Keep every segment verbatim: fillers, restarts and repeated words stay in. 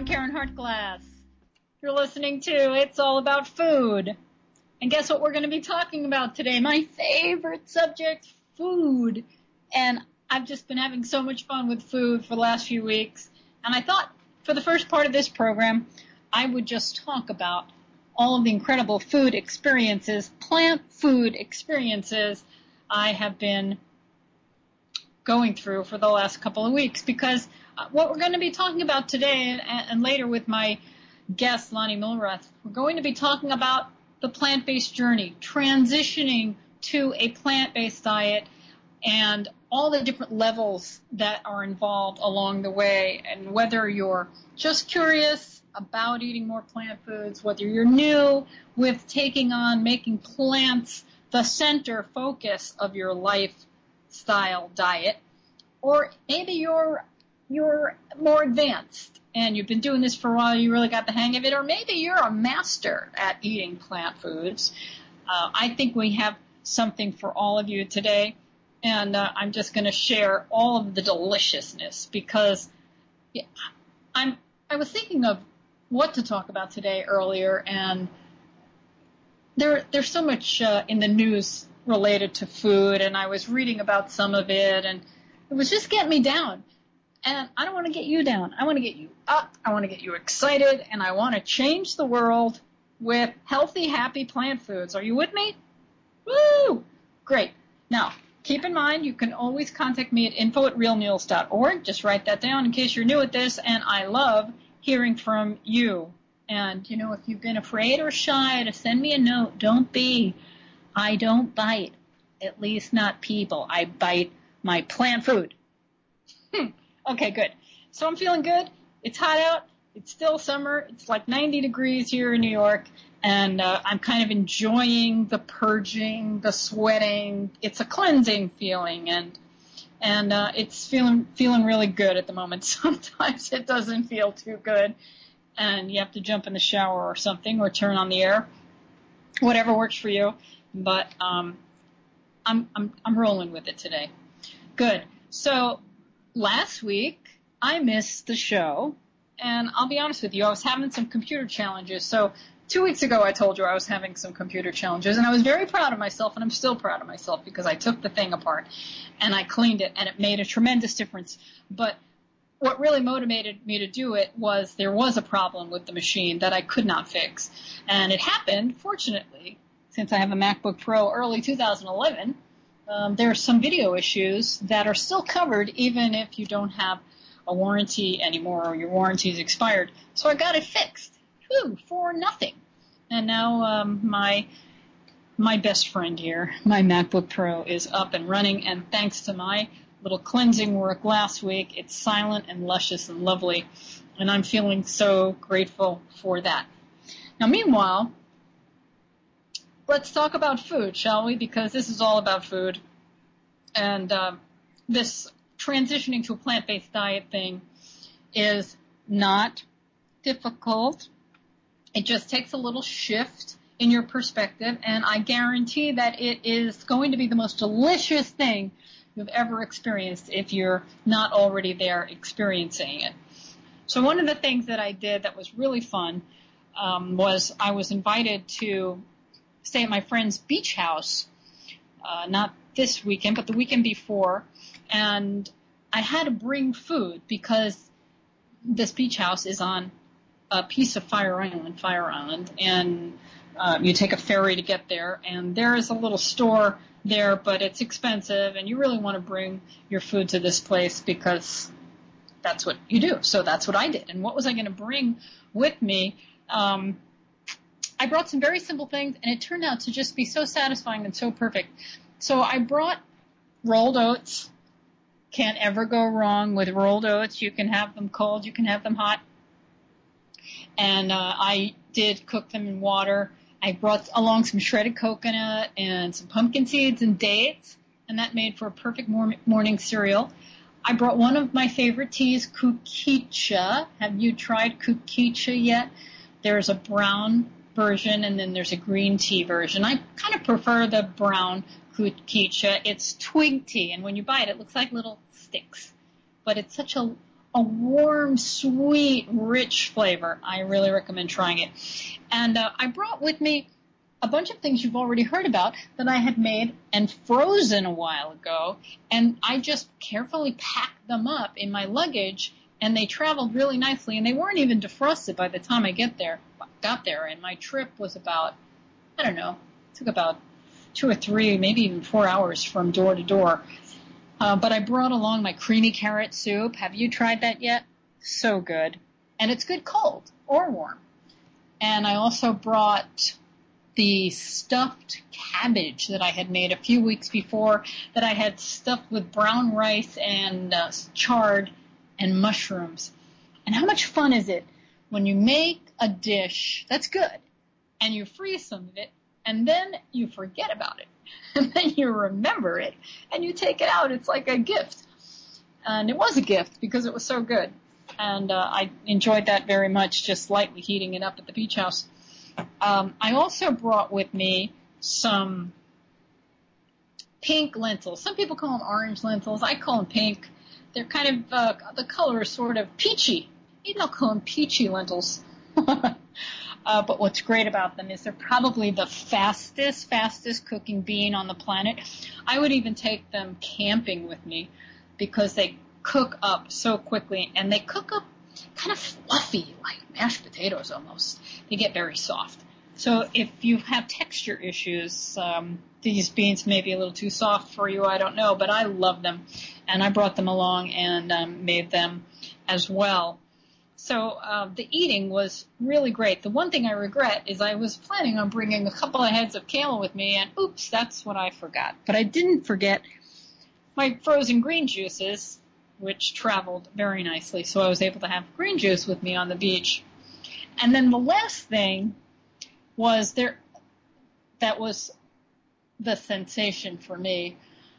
Karen Hartglass. You're listening to It's All About Food. And guess what we're going to be talking about today? My favorite subject, food. And I've just been having so much fun with food for the last few weeks. And I thought for the first part of this program, I would just talk about all of the incredible food experiences, plant food experiences I have been going through for the last couple of weeks. Because what we're going to be talking about today and, and later with my guest, Lonnie Milrath, we're going to be talking about the plant-based journey, transitioning to a plant-based diet and all the different levels that are involved along the way. And whether you're just curious about eating more plant foods, whether you're new with taking on making plants the center focus of your lifestyle diet, or maybe you're you're more advanced and you've been doing this for a while, you really got the hang of it, or maybe you're a master at eating plant foods. Uh, I think we have something for all of you today, and uh, I'm just going to share all of the deliciousness because yeah, I'm I was thinking of what to talk about today earlier, and there there's so much uh, in the news related to food, and I was reading about some of it, and it was just getting me down. And I don't want to get you down. I want to get you up. I want to get you excited, and I want to change the world with healthy, happy plant foods. Are you with me? Woo! Great. Now, keep in mind, you can always contact me at info at real meals dot org. Just write that down in case you're new at this, and I love hearing from you. And, you know, if you've been afraid or shy to send me a note, don't be. I don't bite, at least not people. I bite my plant food. Hmm. Okay, good. So I'm feeling good. It's hot out. It's still summer. It's like ninety degrees here in New York, and uh, I'm kind of enjoying the purging, the sweating. It's a cleansing feeling, and and uh, it's feeling feeling really good at the moment. Sometimes it doesn't feel too good, and you have to jump in the shower or something, or turn on the air, whatever works for you. But um, I'm I'm I'm rolling with it today. Good. So last week, I missed the show, and I'll be honest with you, I was having some computer challenges. So two weeks ago, I told you I was having some computer challenges, and I was very proud of myself, and I'm still proud of myself because I took the thing apart, and I cleaned it, and it made a tremendous difference. But what really motivated me to do it was there was a problem with the machine that I could not fix. And it happened, fortunately, since I have a MacBook Pro early two thousand eleven, Um, there are some video issues that are still covered even if you don't have a warranty anymore or your warranty is expired. So I got it fixed, whew, for nothing. And now um, my my best friend here, my MacBook Pro, is up and running. And thanks to my little cleansing work last week, it's silent and luscious and lovely. And I'm feeling so grateful for that. Now, meanwhile, let's talk about food, shall we? Because this is all about food. And uh, this transitioning to a plant-based diet thing is not difficult. It just takes a little shift in your perspective, and I guarantee that it is going to be the most delicious thing you've ever experienced if you're not already there experiencing it. So one of the things that I did that was really fun um, was I was invited to stay at my friend's beach house, uh, not this weekend, but the weekend before, and I had to bring food because this beach house is on a piece of Fire Island, Fire Island, and uh, you take a ferry to get there, and there is a little store there, but it's expensive, and you really want to bring your food to this place because that's what you do. So that's what I did. And what was I going to bring with me? Um, I brought some very simple things, and it turned out to just be so satisfying and so perfect. So I brought rolled oats. Can't ever go wrong with rolled oats. You can have them cold. You can have them hot. And uh, I did cook them in water. I brought along some shredded coconut and some pumpkin seeds and dates, and that made for a perfect mor- morning cereal. I brought one of my favorite teas, Kukicha. Have you tried Kukicha yet? There's a brown version, and then there's a green tea version. I kind of prefer the brown Kukicha. It's twig tea, and when you buy it, it looks like little sticks. But it's such a a warm, sweet, rich flavor. I really recommend trying it. And uh, I brought with me a bunch of things you've already heard about that I had made and frozen a while ago, and I just carefully packed them up in my luggage, and they traveled really nicely, and they weren't even defrosted by the time I get there, got there, and my trip was about, I don't know, it took about two or three, maybe even four hours from door to door. Uh, but I brought along my creamy carrot soup. Have you tried that yet? So good. And it's good cold or warm. And I also brought the stuffed cabbage that I had made a few weeks before, that I had stuffed with brown rice and uh, chard and mushrooms. And how much fun is it when you make a dish that's good and you freeze some of it and then you forget about it and then you remember it and you take it out. It's like a gift. And it was a gift because it was so good. And uh, I enjoyed that very much, just lightly heating it up at the beach house. Um, I also brought with me some pink lentils. Some people call them orange lentils. I call them pink. They're kind of, uh, the color is sort of peachy. Maybe I'll call them peachy lentils. uh, but what's great about them is they're probably the fastest, fastest cooking bean on the planet. I would even take them camping with me because they cook up so quickly, and they cook up kind of fluffy, like mashed potatoes almost. They get very soft. So if you have texture issues, um, these beans may be a little too soft for you, I don't know, but I love them. And I brought them along and um, made them as well. So uh, the eating was really great. The one thing I regret is I was planning on bringing a couple of heads of kale with me, and oops, that's what I forgot. But I didn't forget my frozen green juices, which traveled very nicely, so I was able to have green juice with me on the beach. And then the last thing was there, that was the sensation for me.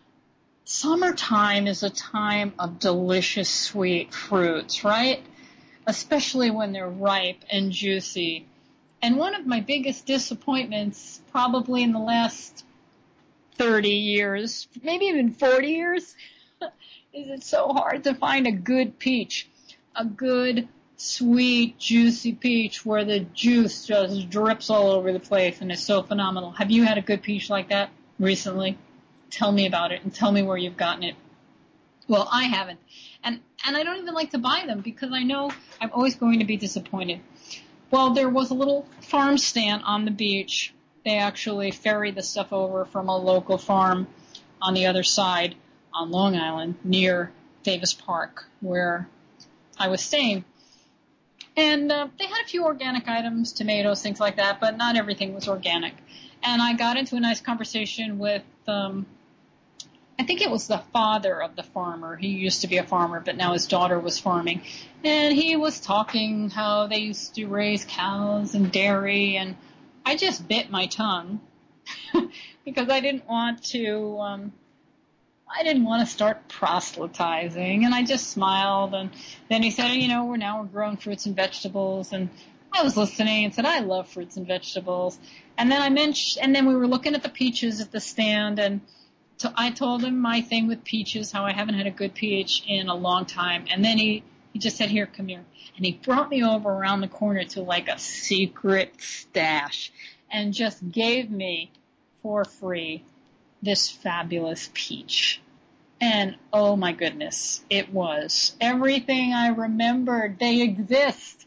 Summertime is a time of delicious sweet fruits, right? Especially when they're ripe and juicy. And one of my biggest disappointments, probably in the last thirty years, maybe even forty years, is it's so hard to find a good peach, a good, sweet, juicy peach where the juice just drips all over the place and is so phenomenal. Have you had a good peach like that recently? Tell me about it and tell me where you've gotten it. Well, I haven't. And and I don't even like to buy them because I know I'm always going to be disappointed. Well, there was a little farm stand on the beach. They actually ferried the stuff over from a local farm on the other side on Long Island near Davis Park where I was staying. And uh, they had a few organic items, tomatoes, things like that, but not everything was organic. And I got into a nice conversation with, um, I think it was the father of the farmer. He used to be a farmer, but now his daughter was farming. And he was talking how they used to raise cows and dairy, and I just bit my tongue because I didn't want to, um, I didn't want to start proselytizing, and I just smiled. And then he said, you know, we're now we're growing fruits and vegetables, and I was listening and said, I love fruits and vegetables. And then I mentioned, and then we were looking at the peaches at the stand, and so I told him my thing with peaches, how I haven't had a good peach in a long time. And then he, he just said, here, come here. And he brought me over around the corner to like a secret stash and just gave me for free this fabulous peach. And oh my goodness, it was everything I remembered. They exist.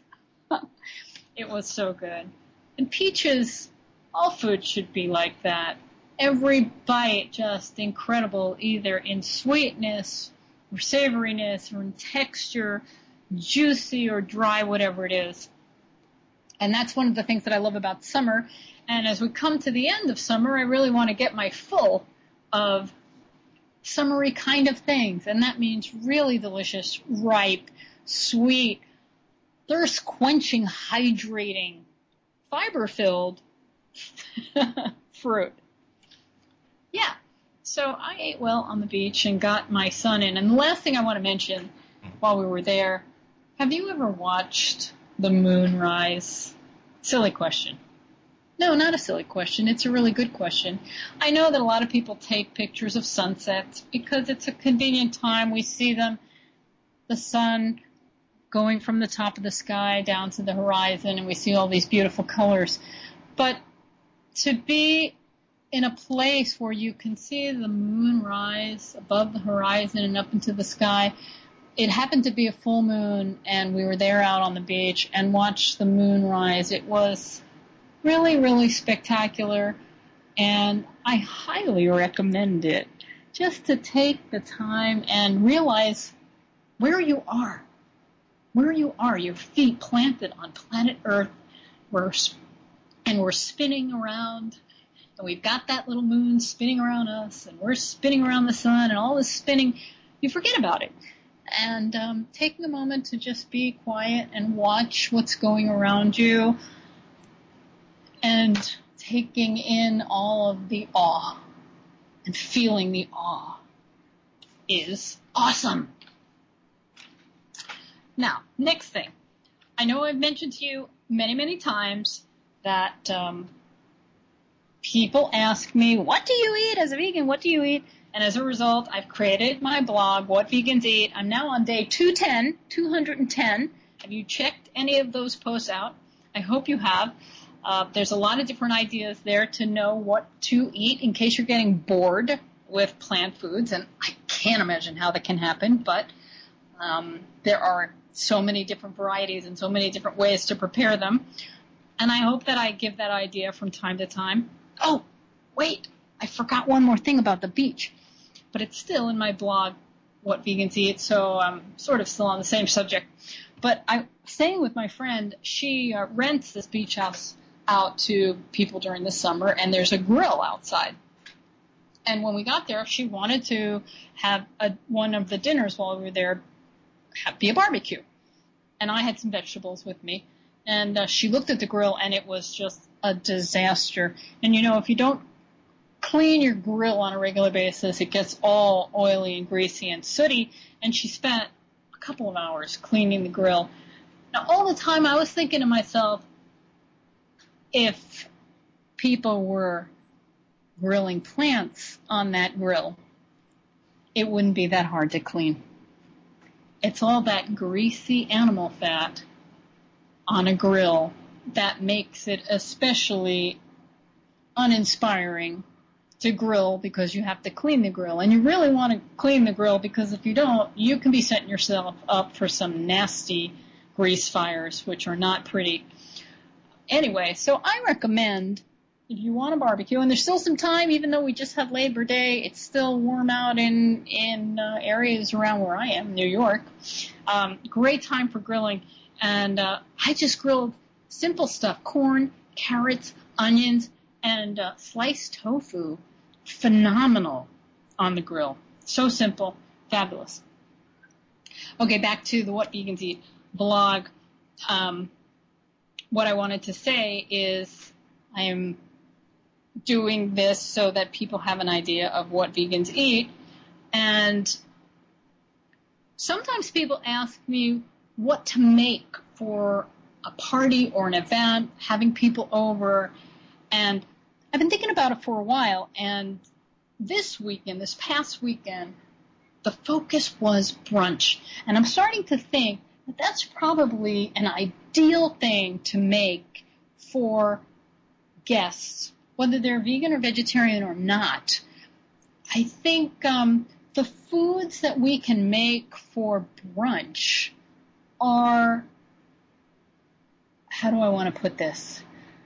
It was so good. And peaches, all food should be like that. Every bite just incredible, either in sweetness or savoriness or in texture, juicy or dry, whatever it is. And that's one of the things that I love about summer. And as we come to the end of summer, I really want to get my full of summery kind of things. And that means really delicious, ripe, sweet, thirst-quenching, hydrating, fiber-filled fruit. Yeah, so I ate well on the beach and got my sun in. And the last thing I want to mention while we were there, have you ever watched the moon rise? Silly question. No, not a silly question. It's a really good question. I know that a lot of people take pictures of sunsets because it's a convenient time. We see them, the sun going from the top of the sky down to the horizon, and we see all these beautiful colors. But to be in a place where you can see the moon rise above the horizon and up into the sky, it happened to be a full moon, and we were there out on the beach and watched the moon rise. It was really, really spectacular, and I highly recommend it, just to take the time and realize where you are, where you are, your feet planted on planet Earth, we're, and we're spinning around, and we've got that little moon spinning around us, and we're spinning around the sun, and all this spinning, you forget about it. And um, taking a moment to just be quiet and watch what's going around you, and taking in all of the awe and feeling the awe is awesome. Now, next thing. I know I've mentioned to you many, many times that um, people ask me, what do you eat as a vegan? What do you eat? And as a result, I've created my blog, What Vegans Eat. I'm now on day two ten, two hundred ten. Have you checked any of those posts out? I hope you have. Uh, there's a lot of different ideas there to know what to eat in case you're getting bored with plant foods. And I can't imagine how that can happen, but um, there are so many different varieties and so many different ways to prepare them. And I hope that I give that idea from time to time. Oh, wait, I forgot one more thing about the beach. But it's still in my blog, What Vegans Eat, so I'm sort of still on the same subject. But I'm staying with my friend. She uh, rents this beach house out to people during the summer, and there's a grill outside. And when we got there, she wanted to have a, one of the dinners while we were there have, be a barbecue. And I had some vegetables with me. And uh, she looked at the grill, and it was just a disaster. And, you know, if you don't clean your grill on a regular basis, it gets all oily and greasy and sooty, and she spent a couple of hours cleaning the grill. Now, all the time I was thinking to myself, if people were grilling plants on that grill, it wouldn't be that hard to clean. It's all that greasy animal fat on a grill that makes it especially uninspiring to grill, because you have to clean the grill. And you really want to clean the grill, because if you don't, you can be setting yourself up for some nasty grease fires, which are not pretty. Anyway, so I recommend, if you want a barbecue, and there's still some time, even though we just had Labor Day, it's still warm out in, in uh, areas around where I am, New York. Um, great time for grilling. And uh, I just grilled simple stuff, corn, carrots, onions, and uh, sliced tofu. Phenomenal on the grill. So simple. Fabulous. Okay, back to the What Vegans Eat blog. Um, what I wanted to say is I am doing this so that people have an idea of what vegans eat. And sometimes people ask me what to make for a party or an event, having people over, and I've been thinking about it for a while, and this weekend, this past weekend, the focus was brunch. And I'm starting to think that that's probably an ideal thing to make for guests, whether they're vegan or vegetarian or not. I think um, the foods that we can make for brunch are, how do I want to put this?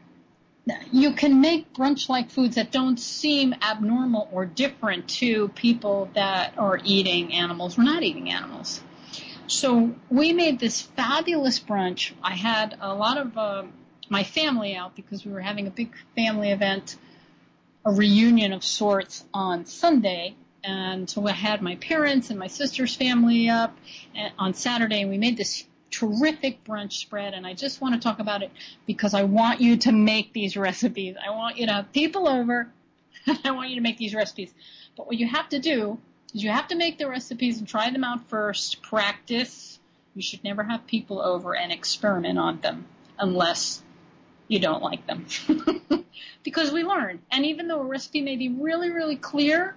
You can make brunch-like foods that don't seem abnormal or different to people that are eating animals or not eating animals. So we made this fabulous brunch. I had a lot of uh, my family out because we were having a big family event, a reunion of sorts on Sunday. And so I had my parents and my sister's family up on Saturday, and we made this terrific brunch spread, and I just want to talk about it because I want you to make these recipes. I want you to have people over. I want you to make these recipes. But what you have to do is you have to make the recipes and try them out first. Practice. You should never have people over and experiment on them unless you don't like them. Because we learn. And even though a recipe may be really, really clear,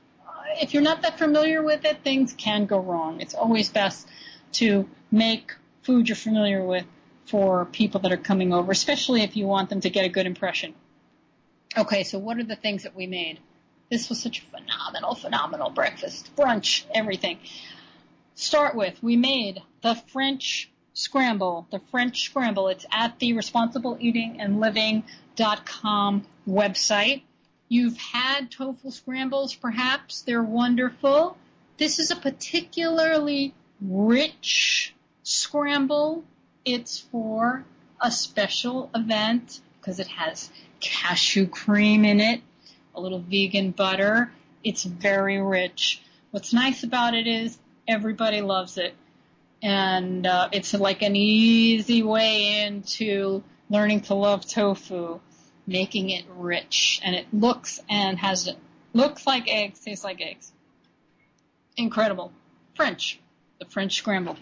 if you're not that familiar with it, things can go wrong. It's always best to make food you're familiar with for people that are coming over, especially if you want them to get a good impression. Okay, so what are the things that we made? This was such a phenomenal, phenomenal breakfast, brunch, everything. Start with, we made the French scramble, the French scramble. It's at the responsible eating and living dot com website. You've had tofu scrambles, perhaps. They're wonderful. This is a particularly rich scramble. It's for a special event because it has cashew cream in it, a little vegan butter. It's very rich. What's nice about it is everybody loves it. And uh, it's like an easy way into learning to love tofu, making it rich. And it looks and has looks like eggs, tastes like eggs. Incredible. French, the French scramble.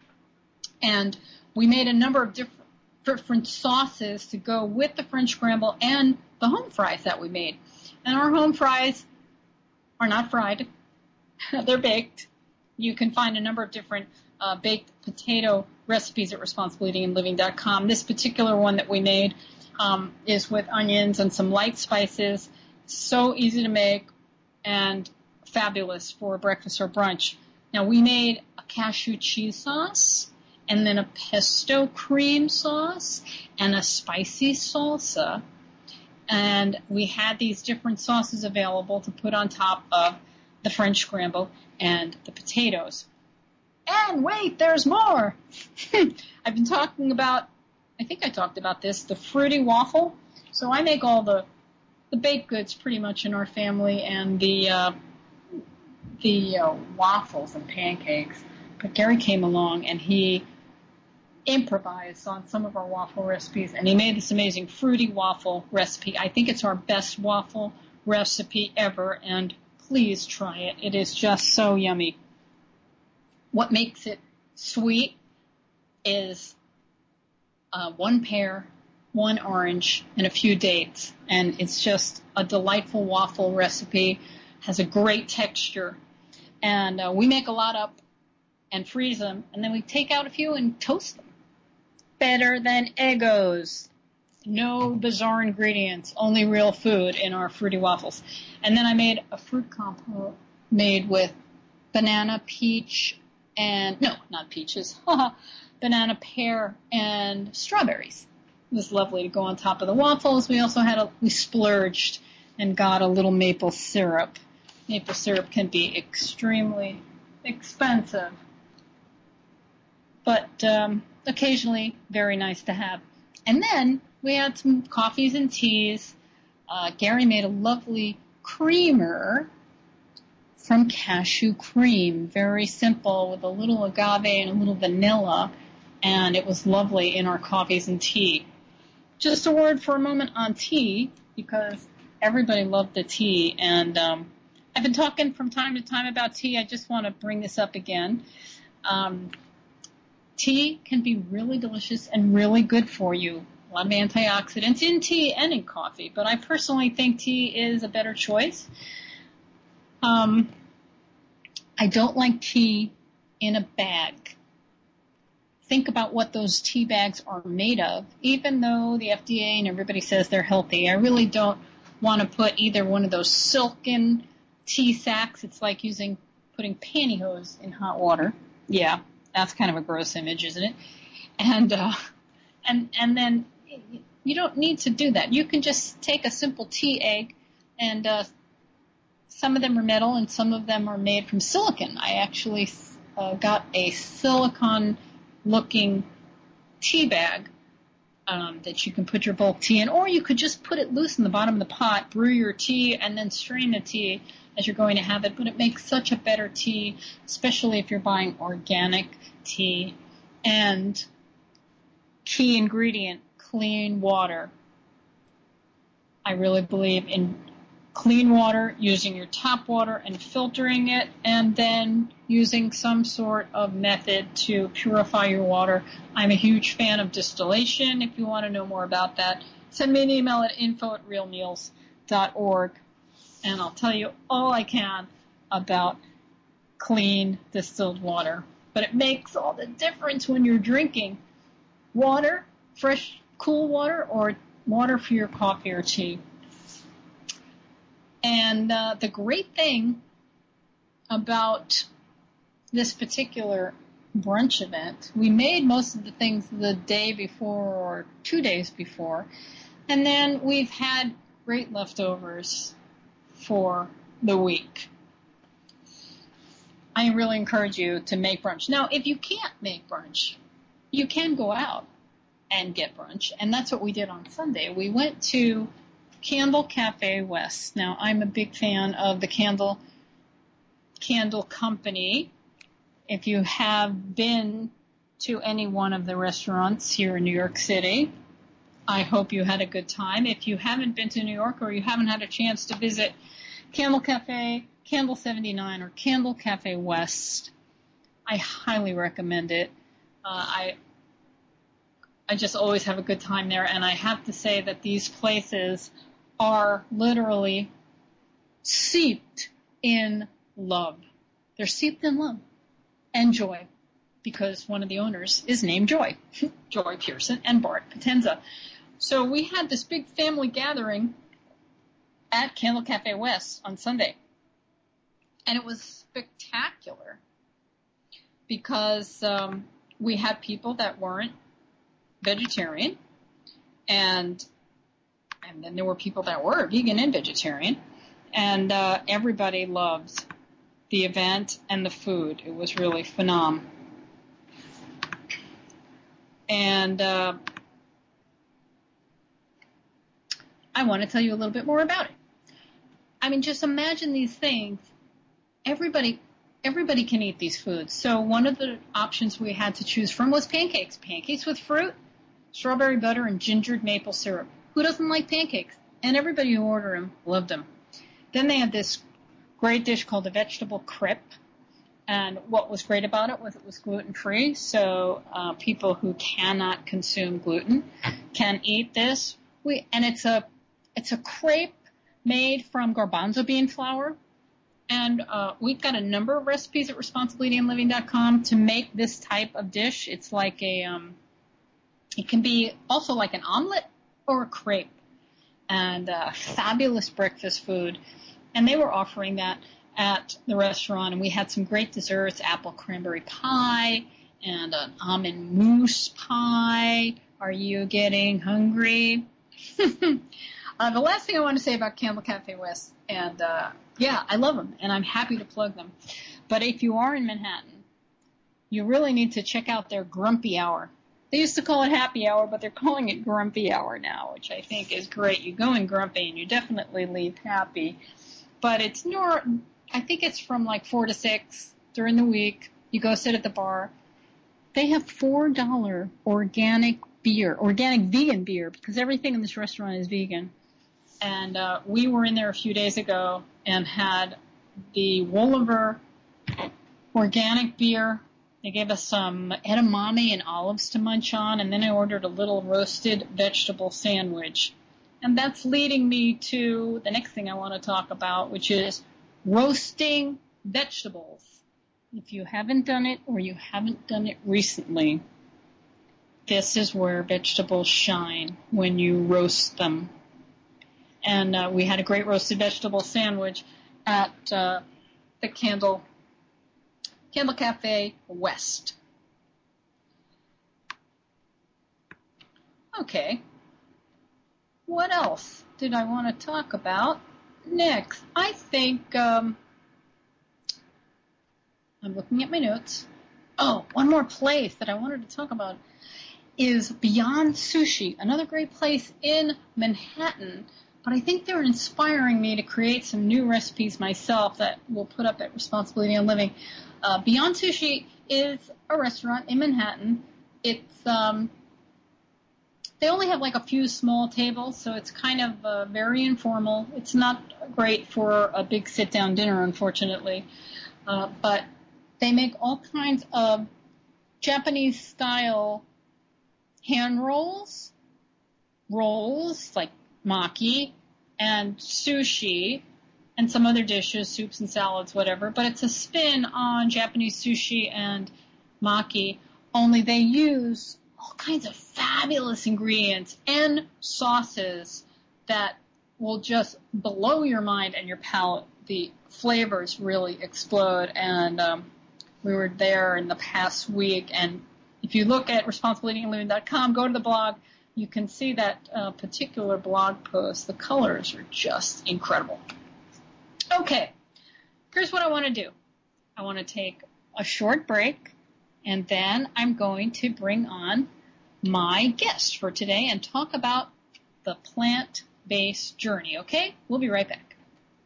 And we made a number of different different sauces to go with the French scramble and the home fries that we made. And our home fries are not fried. They're baked. You can find a number of different uh, baked potato recipes at responsible eating and living dot com. This particular one that we made um, is with onions and some light spices. So easy to make and fabulous for breakfast or brunch. Now, we made a cashew cheese sauce, and then a pesto cream sauce, and a spicy salsa. And we had these different sauces available to put on top of the French scramble and the potatoes. And wait, there's more. I've been talking about, I think I talked about this, the fruity waffle. So I make all the, the baked goods pretty much in our family, and the, uh, the uh, waffles and pancakes. But Gary came along and he improvised on some of our waffle recipes, and he made this amazing fruity waffle recipe. I think it's our best waffle recipe ever, and please try it. It is just so yummy. What makes it sweet is uh, one pear, one orange, and a few dates, and it's just a delightful waffle recipe. Has a great texture, and uh, we make a lot up and freeze them, and then we take out a few and toast them. Better than Eggos. No bizarre ingredients, only real food in our fruity waffles. And then I made a fruit compote made with banana, peach, and, no, not peaches, banana, pear, and strawberries. It was lovely to go on top of the waffles. We also had a, we splurged and got a little maple syrup. Maple syrup can be extremely expensive, but um, occasionally very nice to have. And then we had some coffees and teas. Uh, Gary made a lovely creamer from cashew cream, very simple, with a little agave and a little vanilla, and it was lovely in our coffees and tea. Just a word for a moment on tea, because everybody loved the tea, and um, I've been talking from time to time about tea. I just want to bring this up again. Um, tea can be really delicious and really good for you. A lot of antioxidants in tea and in coffee, but I personally think tea is a better choice. Um, I don't like tea in a bag. Think about what those tea bags are made of. Even though the F D A and everybody says they're healthy, I really don't want to put either one of those silken tea sacks. It's like using, putting pantyhose in hot water. Yeah, that's kind of a gross image, isn't it? And, uh, and, and then you don't need to do that. You can just take a simple tea egg, and, uh, some of them are metal and some of them are made from silicon. I actually uh, got a silicone looking tea bag um, that you can put your bulk tea in, or you could just put it loose in the bottom of the pot, brew your tea, and then strain the tea as you're going to have it. But it makes such a better tea, especially if you're buying organic tea. And key ingredient, clean water. I really believe in clean water, using your tap water and filtering it, and then using some sort of method to purify your water. I'm a huge fan of distillation. If you want to know more about that, send me an email at info at real meals dot org, and I'll tell you all I can about clean distilled water. but it makes all the difference when you're drinking water, fresh, cool water, or water for your coffee or tea. And uh, the great thing about this particular brunch event, we made most of the things the day before or two days before, and then we've had great leftovers for the week. I really encourage you to make brunch. Now, if you can't make brunch, you can go out and get brunch, and that's what we did on Sunday. We went to Candle Cafe West. Now, I'm a big fan of the Candle Candle Company. If you have been to any one of the restaurants here in New York City, I hope you had a good time. If you haven't been to New York or you haven't had a chance to visit Candle Cafe, Candle seventy-nine, or Candle Cafe West, I highly recommend it. Uh, I I just always have a good time there, and I have to say that these places are literally steeped in love. They're steeped in love and joy, because one of the owners is named Joy, Joy Pearson and Bart Potenza. So we had this big family gathering at Candle Cafe West on Sunday, and it was spectacular because um, we had people that weren't vegetarian, and and then there were people that were vegan and vegetarian, and uh, everybody loved the event and the food. It was really phenomenal. And uh, I want to tell you a little bit more about it. I mean, just imagine these things. Everybody, everybody can eat these foods. So one of the options we had to choose from was pancakes. Pancakes with fruit, strawberry butter, and gingered maple syrup. Who doesn't like pancakes? And everybody who ordered them loved them. Then they had this great dish called a vegetable crepe. And what was great about it was it was gluten-free, so uh, people who cannot consume gluten can eat this. We and it's a it's a crepe made from garbanzo bean flour, and uh, we've got a number of recipes at responsible eating and living dot com to make this type of dish. It's like a um, it can be also like an omelet or a crepe, and uh, fabulous breakfast food. And they were offering that at the restaurant, and we had some great desserts, apple cranberry pie and an almond mousse pie. Are you getting hungry? uh, the last thing I want to say about Candle Cafe West, and uh, yeah, I love them, and I'm happy to plug them. But if you are in Manhattan, you really need to check out their Grumpy Hour. They used to call it Happy Hour, but they're calling it Grumpy Hour now, which I think is great. You go in grumpy, and you definitely leave happy. But it's nor... I think it's from like four to six during the week. You go sit at the bar. They have four dollar organic beer, organic vegan beer, because everything in this restaurant is vegan. And uh, we were in there a few days ago and had the Wolliver organic beer. They gave us some edamame and olives to munch on, and then I ordered a little roasted vegetable sandwich. And that's leading me to the next thing I want to talk about, which is roasting vegetables. If you haven't done it or you haven't done it recently, this is where vegetables shine when you roast them. And uh, we had a great roasted vegetable sandwich at uh, the Candle Candle Cafe West. Okay. What else did I want to talk about next? I think, um, I'm looking at my notes. Oh, one more place that I wanted to talk about is Beyond Sushi, another great place in Manhattan. But I think they're inspiring me to create some new recipes myself that we'll put up at Responsible Eating and Living. Uh, Beyond Sushi is a restaurant in Manhattan. It's, um, they only have like a few small tables, so it's kind of uh, very informal. It's not great for a big sit-down dinner, unfortunately. Uh, but they make all kinds of Japanese-style hand rolls, rolls like maki, and sushi, and some other dishes, soups and salads, whatever. But it's a spin on Japanese sushi and maki, only they use all kinds of fabulous ingredients and sauces that will just blow your mind and your palate. The flavors really explode, and um, we were there in the past week, and if you look at responsible eating and living dot com, go to the blog, you can see that uh, particular blog post. The colors are just incredible. Okay, here's what I want to do. I want to take a short break, and then I'm going to bring on my guest for today and talk about the plant-based journey, okay? We'll be right back.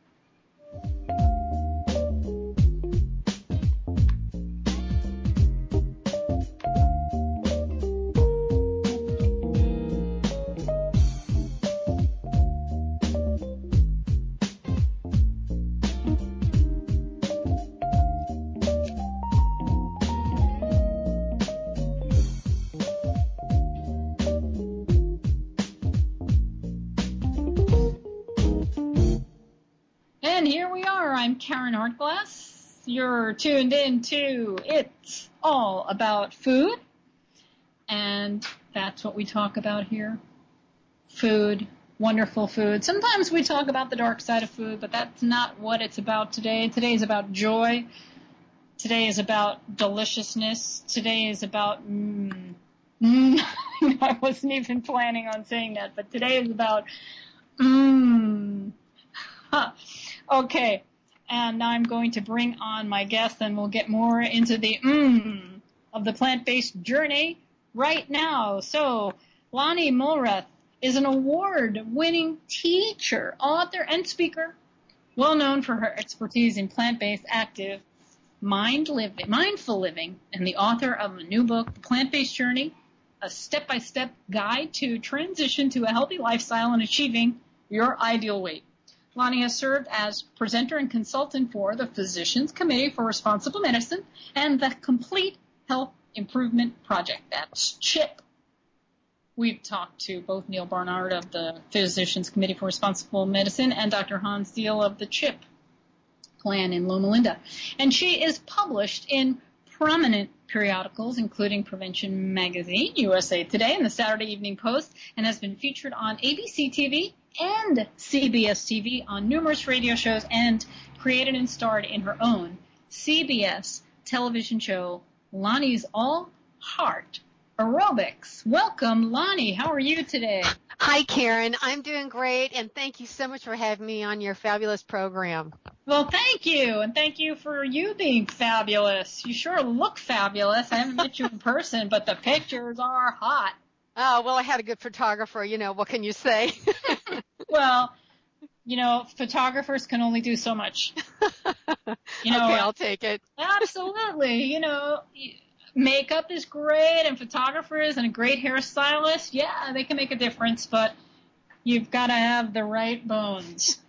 Karen Hartglass. You're tuned in to It's All About Food, and that's what we talk about here. Food, wonderful food. Sometimes we talk about the dark side of food, but that's not what it's about today. Today is about joy. Today is about deliciousness. Today is about, mm, mm, I wasn't even planning on saying that, but today is about, mmm. Huh. Okay. And now I'm going to bring on my guest, and we'll get more into the mmm of the plant-based journey right now. So, Lonnie Mulrath is an award-winning teacher, author, and speaker, well known for her expertise in plant-based active mind living, mindful living, and the author of a new book, The Plant-Based Journey, a step-by-step guide to transition to a healthy lifestyle and achieving your ideal weight. Lonnie has served as presenter and consultant for the Physicians Committee for Responsible Medicine and the Complete Health Improvement Project. That's CHIP. We've talked to both Neil Barnard of the Physicians Committee for Responsible Medicine and Doctor Hans Deal of the CHIP plan in Loma Linda. And she is published in prominent periodicals, including Prevention Magazine, U S A Today, and the Saturday Evening Post, and has been featured on A B C T V and C B S T V on numerous radio shows, and created and starred in her own C B S television show, Lonnie's All Heart Aerobics. Welcome, Lonnie. How are you today? Hi, Karen. I'm doing great, and thank you so much for having me on your fabulous program. Well, thank you, and thank you for you being fabulous. You sure look fabulous. I haven't met you in person, but the pictures are hot. Oh, well, I had a good photographer. You know, what can you say? Well, you know, photographers can only do so much. You know, okay, I'll take it. Absolutely. You know, makeup is great, and photographers and a great hairstylist, yeah, they can make a difference, but you've got to have the right bones.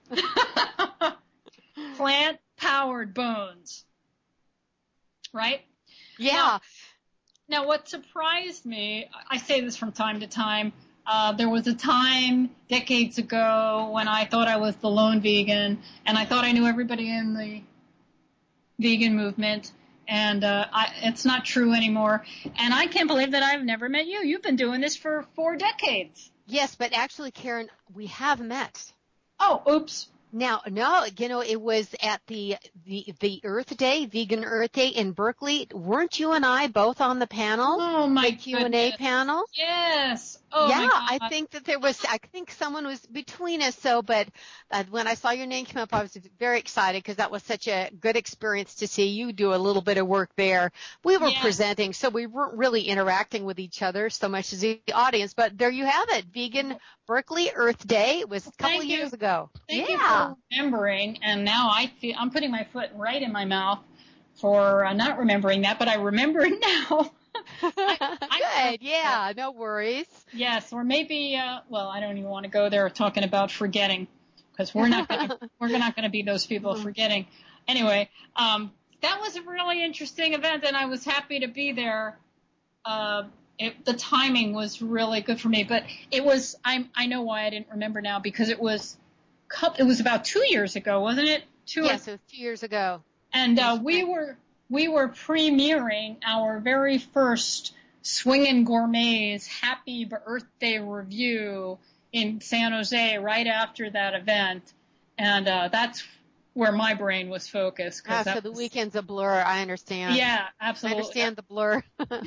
Plant-powered bones. Right? Yeah. Now, now, what surprised me, I say this from time to time, Uh, there was a time decades ago when I thought I was the lone vegan, and I thought I knew everybody in the vegan movement, and uh, I, it's not true anymore. And I can't believe that I've never met you. You've been doing this for four decades. Yes, but actually, Karen, we have met. Oh, oops. Now, no, you know, it was at the, the the Earth Day, Vegan Earth Day in Berkeley. Weren't you and I both on the panel? Oh, my the Q and A panel? Yes. Oh, yeah, my God. I think that there was, I think someone was between us, so, but uh, when I saw your name come up, I was very excited because that was such a good experience to see you do a little bit of work there. We were Yeah. presenting, so we weren't really interacting with each other so much as the audience, but there you have it, Vegan Berkeley Earth Day. It was a couple Thank of you. years ago. Thank yeah. you for remembering, and now I feel, I'm putting my foot right in my mouth for uh, not remembering that, but I remember it now. I, I, Good, yeah, no worries. Yes, or maybe, uh, well, I don't even want to go there talking about forgetting, because we're not gonna, we're not going to be those people forgetting. Anyway, um, that was a really interesting event, and I was happy to be there. Uh, it, the timing was really good for me, but it was, I, I know why I didn't remember now, because it was, it was about two years ago, wasn't it? Two yes, or, it was two years ago. And uh, we were we were premiering our very first Swingin' Gourmets Happy Birthday review in San Jose right after that event. And uh, that's where my brain was focused. Ah, so that the was, weekend's a blur. I understand. Yeah, absolutely. I understand the blur.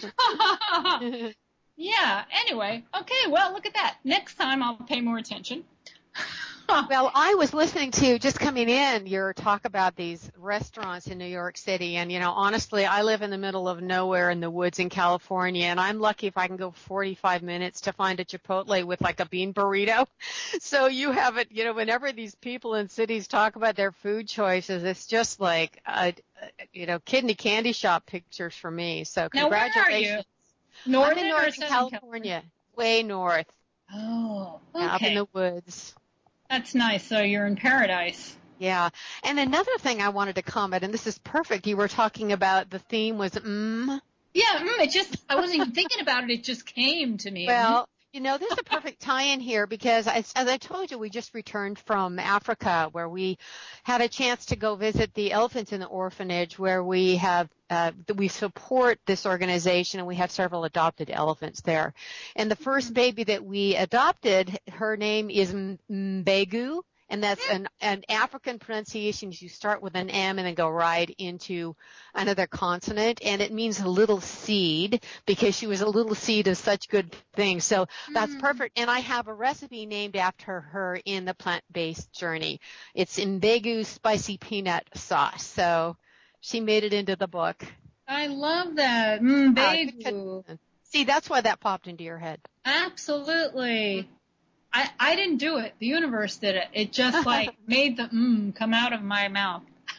Yeah, anyway. Okay, well, look at that. Next time I'll pay more attention. Well, I was listening to, just coming in, your talk about these restaurants in New York City. And, you know, honestly, I live in the middle of nowhere in the woods in California, and I'm lucky if I can go forty-five minutes to find a Chipotle with like a bean burrito. So you have it, you know, whenever these people in cities talk about their food choices, it's just like, uh, you know, kidney candy shop pictures for me. So congratulations. Now, where are you? Northern I'm in or Northern Southern California, California? way north. Oh, okay. Yeah, up in the woods. That's nice. So you're in paradise. Yeah. And another thing I wanted to comment, and this is perfect, you were talking about the theme was mmm. Yeah, mm, it just, I wasn't even thinking about it. It just came to me. Well, you know, there's a perfect tie-in here because, as, as I told you, we just returned from Africa where we had a chance to go visit the elephants in the orphanage where we have, uh, we support this organization and we have several adopted elephants there. And the first Mm-hmm. baby that we adopted, her name is Mbegu. And that's an, an African pronunciation. You start with an M and then go right into another consonant. And it means little seed because she was a little seed of such good things. So that's perfect. And I have a recipe named after her in the plant-based journey. It's Mbegu spicy peanut sauce. So she made it into the book. I love that. Mbegu. Uh, See, that's why that popped into your head. Absolutely. I, I didn't do it. The universe did it. It just like made the mmm come out of my mouth.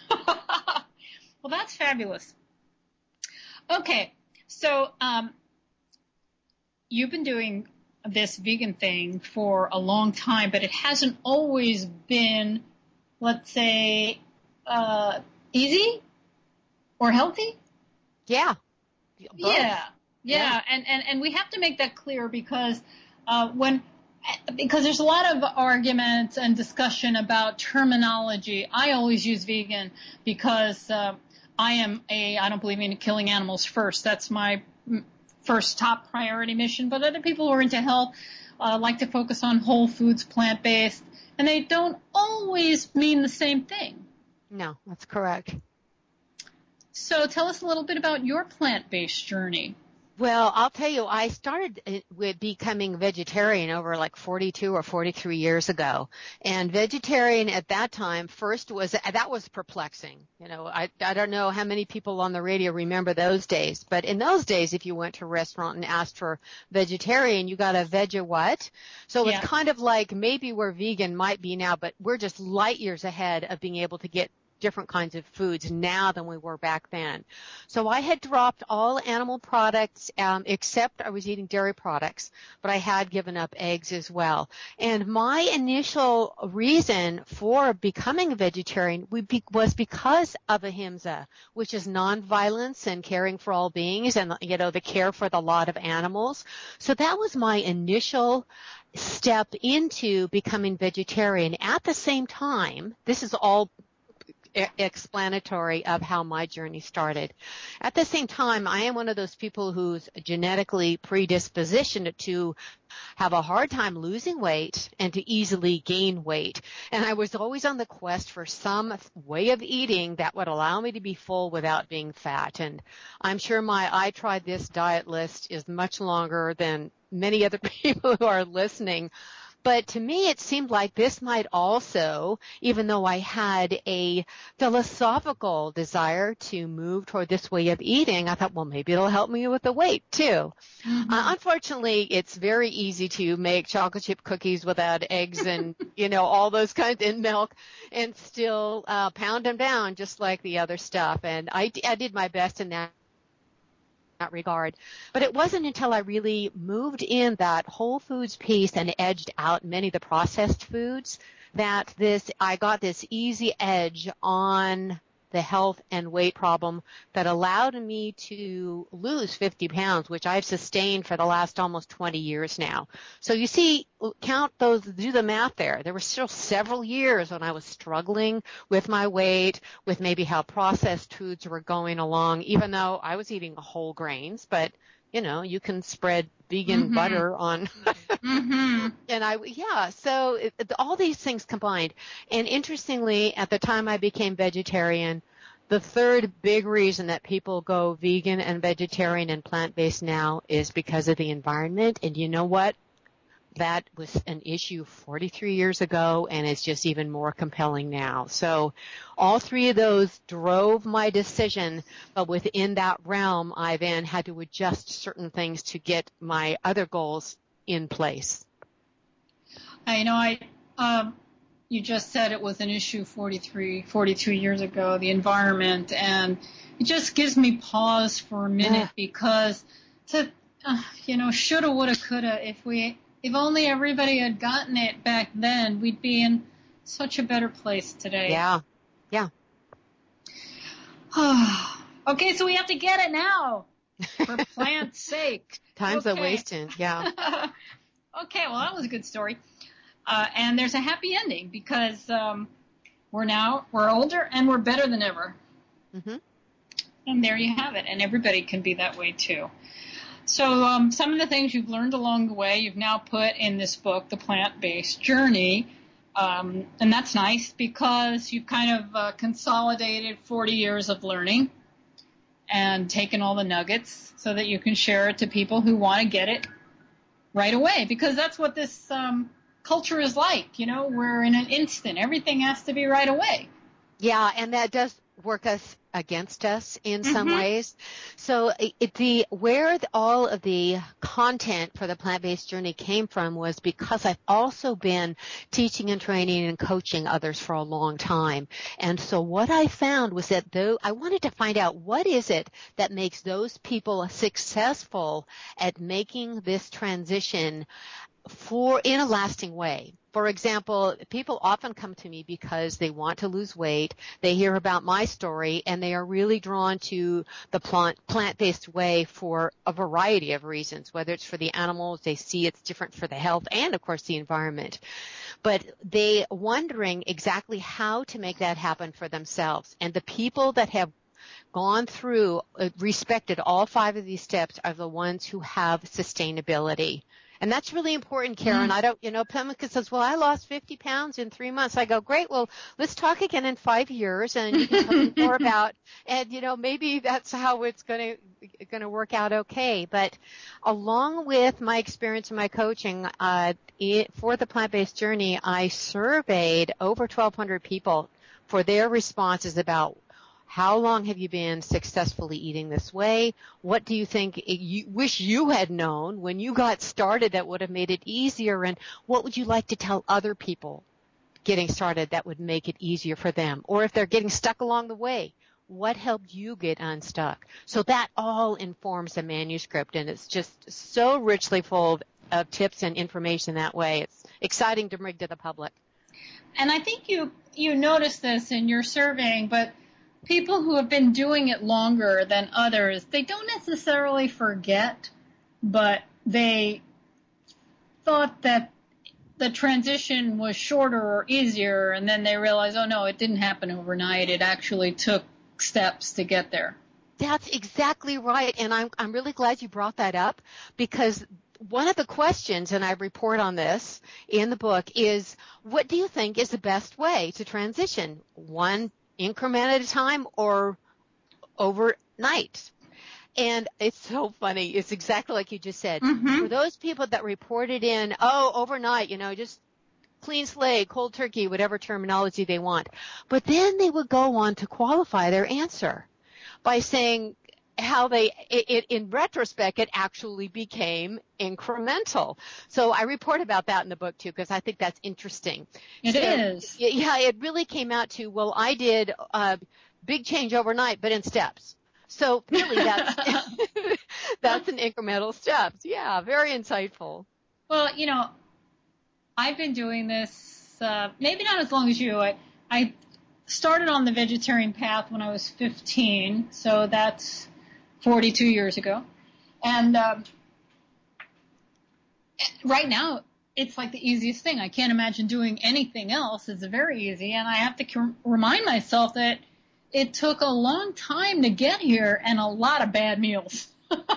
Well, that's fabulous. Okay. So, um, you've been doing this vegan thing for a long time, but it hasn't always been, let's say, uh, easy or healthy? Yeah. Yeah. Yeah. Yeah. And, and, and we have to make that clear because, uh, when, because there's a lot of arguments and discussion about terminology. I always use vegan because uh, I am a, I don't believe in killing animals first. That's my first top priority mission. But other people who are into health uh, like to focus on whole foods, plant-based, and they don't always mean the same thing. No, that's correct. So tell us a little bit about your plant-based journey. Well, I'll tell you, I started with becoming vegetarian over like forty-two or forty-three years ago. And vegetarian at that time first was, that was perplexing. You know, I, I don't know how many people on the radio remember those days, but in those days, if you went to a restaurant and asked for vegetarian, you got a veg what? So Yeah. it's kind of like maybe where vegan might be now, but we're just light years ahead of being able to get different kinds of foods now than we were back then. So I had dropped all animal products, um, except I was eating dairy products, but I had given up eggs as well. And my initial reason for becoming a vegetarian was because of ahimsa, which is nonviolence and caring for all beings and, you know, the care for the lot of animals. So that was my initial step into becoming vegetarian. At the same time, this is all explanatory of how my journey started. At the same time, I am one of those people who's genetically predispositioned to have a hard time losing weight and to easily gain weight. And I was always on the quest for some way of eating that would allow me to be full without being fat. And I'm sure my I tried this diet list is much longer than many other people who are listening. But to me, it seemed like this might also, even though I had a philosophical desire to move toward this way of eating, I thought, well, maybe it'll help me with the weight too. Mm-hmm. Uh, unfortunately, it's very easy to make chocolate chip cookies without eggs and, you know, all those kinds in milk and still uh, pound them down just like the other stuff. And I, I did my best in that. that regard. But it wasn't until I really moved in that whole foods piece and edged out many of the processed foods that this, I got this easy edge on the health and weight problem that allowed me to lose fifty pounds, which I've sustained for the last almost twenty years now. So you see, count those, do the math there. There were still several years when I was struggling with my weight, with maybe how processed foods were going along, even though I was eating whole grains, but you know, you can spread vegan Mm-hmm. butter on, mm-hmm. and I, yeah, so it, it, all these things combined. And interestingly, at the time I became vegetarian, the third big reason that people go vegan and vegetarian and plant-based now is because of the environment. And you know what? That was an issue forty-three years ago, and it's just even more compelling now. So all three of those drove my decision, but within that realm, I then had to adjust certain things to get my other goals in place. I know I, um, you just said it was an issue forty-three, forty-two years ago, the environment, and it just gives me pause for a minute yeah. because to, uh, you know, shoulda, woulda, coulda, if we, If only everybody had gotten it back then, we'd be in such a better place today. Yeah, yeah. Okay, so we have to get it now, for plant's sake. Time's okay. a wasting, yeah. Okay, well, that was a good story. Uh, and there's a happy ending because um, we're now, we're older and we're better than ever. Mm-hmm. And there you have it. And everybody can be that way, too. So um, some of the things you've learned along the way, you've now put in this book, The Plant-Based Journey. Um, and that's nice because you've kind of uh, consolidated forty years of learning and taken all the nuggets so that you can share it to people who want to get it right away. Because that's what this um, culture is like. You know, we're in an instant. Everything has to be right away. Yeah, and that does work us against us in mm-hmm. some ways. So it, the where the, all of the content for the plant-based journey came from was because I've also been teaching and training and coaching others for a long time. And so what I found was that though I wanted to find out what is it that makes those people successful at making this transition for in a lasting way. For example, people often come to me because they want to lose weight. They hear about my story and they are really drawn to the plant, plant-based way for a variety of reasons, whether it's for the animals, they see it's different for the health and of course the environment. But they wondering exactly how to make that happen for themselves. And the people that have gone through, uh, respected all five of these steps are the ones who have sustainability. And that's really important, Karen. Mm. I don't, you know, Pamela says, well, I lost fifty pounds in three months. I go, great. Well, let's talk again in five years and you can tell me more about, and, you know, maybe that's how it's going to, going to work out okay. But along with my experience in my coaching, uh, it, for the plant-based journey, I surveyed over twelve hundred people for their responses about how long have you been successfully eating this way? What do you think you wish you had known when you got started that would have made it easier? And what would you like to tell other people getting started that would make it easier for them? Or if they're getting stuck along the way, what helped you get unstuck? So that all informs the manuscript, and it's just so richly full of tips and information that way. It's exciting to bring to the public. And I think you, you noticed this in your surveying, but people who have been doing it longer than others, they don't necessarily forget, but they thought that the transition was shorter or easier, and then they realized, oh, no, it didn't happen overnight. It actually took steps to get there. That's exactly right, and I'm I'm really glad you brought that up because one of the questions, and I report on this in the book, is what do you think is the best way to transition? One increment at a time or overnight? And it's so funny. It's exactly like you just said. Mm-hmm. For those people that reported in, oh, overnight, you know, just clean slate, cold turkey, whatever terminology they want. But then they would go on to qualify their answer by saying how they, it, it, in retrospect, it actually became incremental. So I report about that in the book too, because I think that's interesting. It so, is. Yeah, it really came out to, well, I did a big change overnight, but in steps. So really that's, that's an incremental steps. Yeah, very insightful. Well, you know, I've been doing this, uh, maybe not as long as you. I, I started on the vegetarian path when I was fifteen, so that's forty-two years ago. And um, right now, it's like the easiest thing. I can't imagine doing anything else. It's very easy, and I have to remind myself that it took a long time to get here and a lot of bad meals.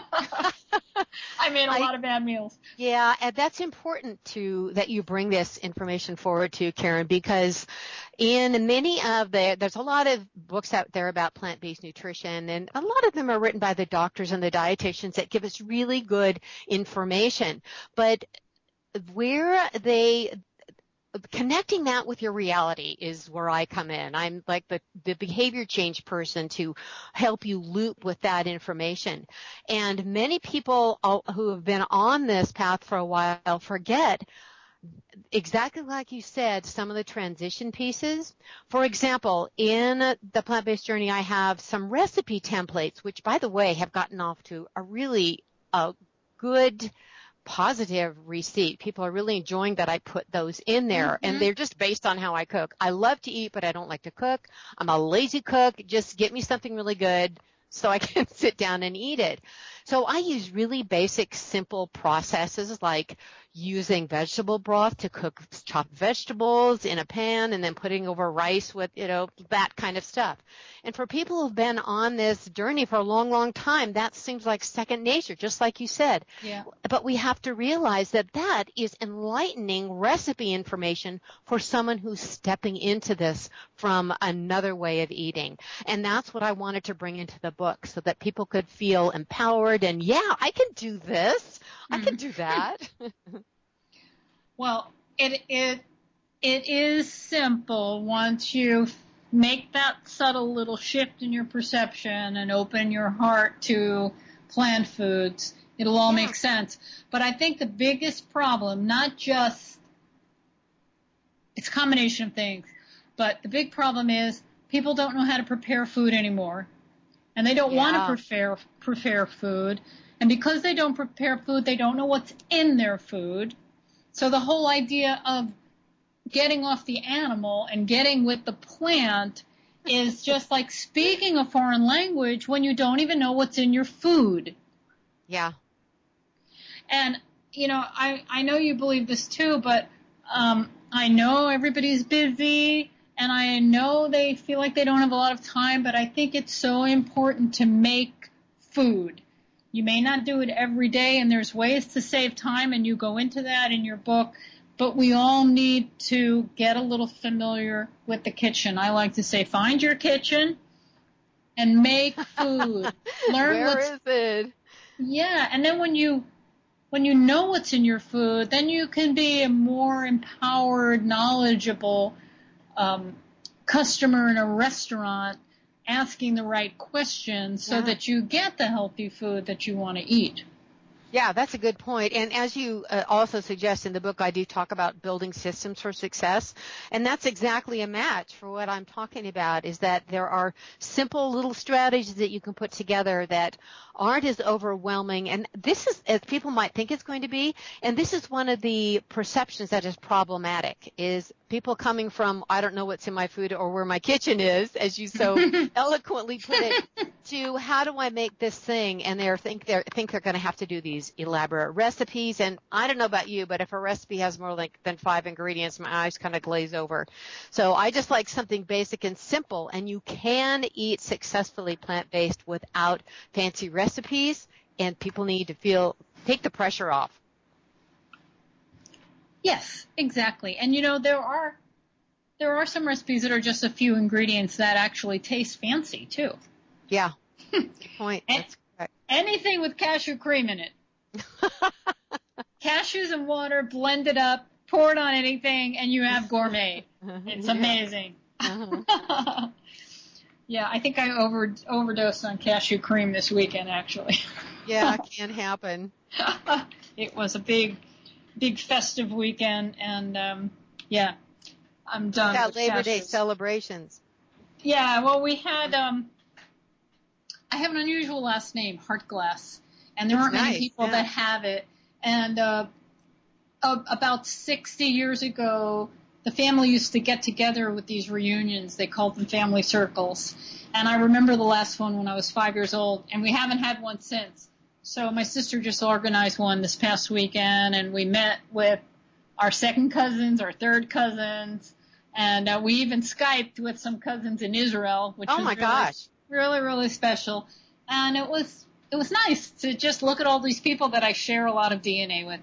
I made a I, lot of bad meals. Yeah, and that's important to that you bring this information forward to, Karen, because in many of the there's a lot of books out there about plant-based nutrition, and a lot of them are written by the doctors and the dietitians that give us really good information. But where they connecting that with your reality is where I come in. I'm like the, the behavior change person to help you loop with that information. And many people who have been on this path for a while forget exactly like you said, some of the transition pieces. For example, in the plant-based journey, I have some recipe templates, which by the way have gotten off to a really uh, good positive receipt. People are really enjoying that I put those in there, mm-hmm. and they're just based on how I cook. I love to eat, but I don't like to cook. I'm a lazy cook. Just get me something really good so I can sit down and eat it. So I use really basic, simple processes like using vegetable broth to cook chopped vegetables in a pan and then putting over rice with, you know, that kind of stuff. And for people who've been on this journey for a long, long time, that seems like second nature, just like you said. Yeah. But we have to realize that that is enlightening recipe information for someone who's stepping into this from another way of eating. And that's what I wanted to bring into the book so that people could feel empowered and, yeah, I can do this. I can do that. Well, it it it is simple once you make that subtle little shift in your perception and open your heart to plant foods. It'll all yeah. make sense. But I think the biggest problem, not just, it's a combination of things, but the big problem is people don't know how to prepare food anymore. And they don't yeah. want to prepare, prepare food. And because they don't prepare food, they don't know what's in their food. So the whole idea of getting off the animal and getting with the plant is just like speaking a foreign language when you don't even know what's in your food. Yeah. And, you know, I, I know you believe this too, but um, I know everybody's busy, and I know they feel like they don't have a lot of time, but I think it's so important to make food. You may not do it every day, and there's ways to save time, and you go into that in your book, but we all need to get a little familiar with the kitchen. I like to say, find your kitchen and make food. Learn Where what's, is it? Yeah, and then when you when you know what's in your food, then you can be a more empowered, knowledgeable um, customer in a restaurant, asking the right questions so yeah. that you get the healthy food that you want to eat. Yeah, that's a good point. And as you uh, also suggest in the book, I do talk about building systems for success. And that's exactly a match for what I'm talking about, is that there are simple little strategies that you can put together that aren't as overwhelming. And this is, as people might think it's going to be, and this is one of the perceptions that is problematic, is people coming from, I don't know what's in my food or where my kitchen is, as you so eloquently put it, to how do I make this thing? And they think they're, think they're going to have to do these elaborate recipes. And I don't know about you, but if a recipe has more like than five ingredients, my eyes kind of glaze over. So I just like something basic and simple. And you can eat successfully plant-based without fancy recipes. And people need to feel, take the pressure off. Yes, exactly. And you know, there are there are some recipes that are just a few ingredients that actually taste fancy too. Yeah. Good point. That's correct. Anything with cashew cream in it. Cashews and water, blend it up, pour it on anything, and you have gourmet. It's yeah. amazing. Uh-huh. Yeah, I think I over overdosed on cashew cream this weekend, actually. Yeah, it can happen. It was a big, big festive weekend, and um, yeah, I'm done yeah, with Labor cashews. Day celebrations. Yeah, well, we had, um, I have an unusual last name, Hartglass, and there That's aren't many nice. people yeah. that have it. And uh, uh, about sixty years ago, the family used to get together with these reunions. They called them family circles. And I remember the last one when I was five years old, and we haven't had one since. So my sister just organized one this past weekend, and we met with our second cousins, our third cousins, and uh, we even Skyped with some cousins in Israel, which Oh was my really, gosh. really, really special. And it was it was nice to just look at all these people that I share a lot of D N A with.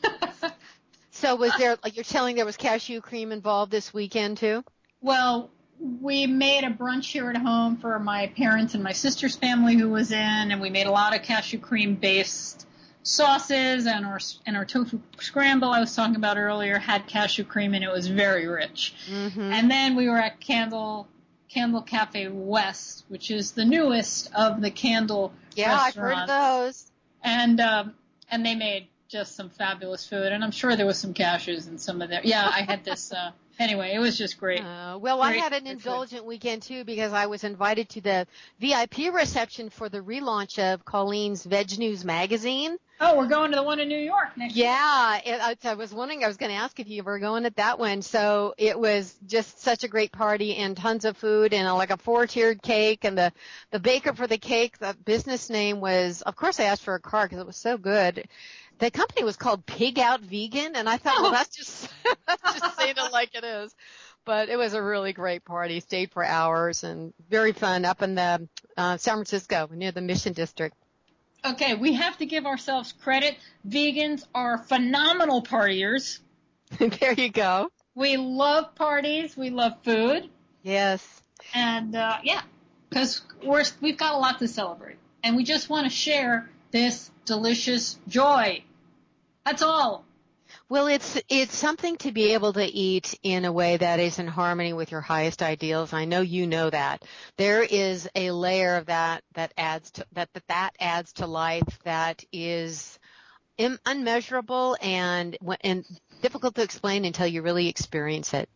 So was there, like you're telling, there was cashew cream involved this weekend too? Well, we made a brunch here at home for my parents and my sister's family who was in, and we made a lot of cashew cream based sauces, and our and our tofu scramble I was talking about earlier had cashew cream, and it was very rich. Mm-hmm. And then we were at Candle Candle Cafe West, which is the newest of the Candle Yeah, restaurants. I've heard of those. And um, and they made just some fabulous food, and I'm sure there was some cashews in some of their. Yeah, I had this. Uh, anyway, it was just great. Uh, well, great, I had an indulgent food. weekend too because I was invited to the V I P reception for the relaunch of Colleen's Veg News magazine. Oh, we're going to the one in New York next year. Yeah, it, I, I was wondering, I was going to ask if you were going at that one. So it was just such a great party and tons of food and a, like a four-tiered cake, and the, the baker for the cake, the business name was, of course I asked for a card because it was so good. The company was called Pig Out Vegan, and I thought, well, that's just, that's just saying it like it is. But it was a really great party, stayed for hours and very fun up in the, uh, San Francisco near the Mission District. Okay, we have to give ourselves credit. Vegans are phenomenal partiers. There you go. We love parties. We love food. Yes. And, uh, yeah, because we're, we've got a lot to celebrate. And we just want to share this delicious joy. That's all. Well, it's it's something to be able to eat in a way that is in harmony with your highest ideals. I know you know that. There is a layer of that that adds to, that that, that adds to life that is im- unmeasurable and and difficult to explain until you really experience it.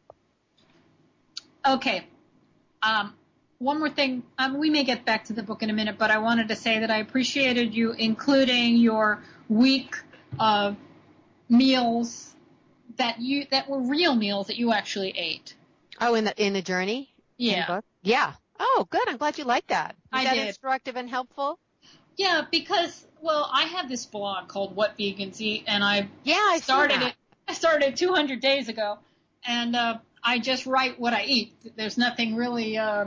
Okay. Um, one more thing. Um, we may get back to the book in a minute, but I wanted to say that I appreciated you including your week of meals that you that were real meals that you actually ate. Oh, in the in the journey? Yeah. In the book? Yeah. Oh, good. I'm glad you liked that. Was I that did. instructive and helpful? Yeah, because well, I have this blog called What Vegans Eat, and I yeah I started saw that. it. I started it two hundred days ago, and uh, I just write what I eat. There's nothing really uh,